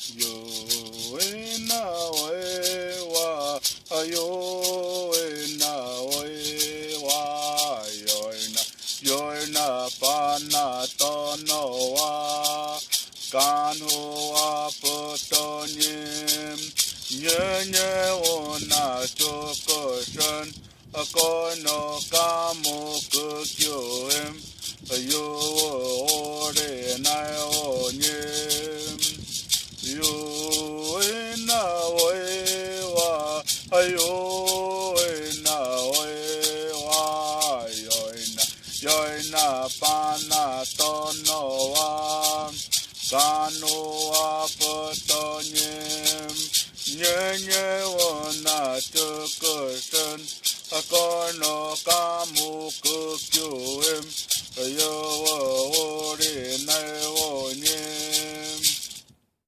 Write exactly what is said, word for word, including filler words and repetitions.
yo na we wa yo na we wa yo na yo na pa na to no wa can ho wa po to nim nhớ nhớ ô na cho cơ sơn có nó ca mô cơ chiều em yo ô để nai ô nhim yo na we wa yo na we wa yo na yo na pa na to no wa ca no wa po to nhim nhớ nhớ ô na cho cơ sơn có nó ca mô cơ chiều em yo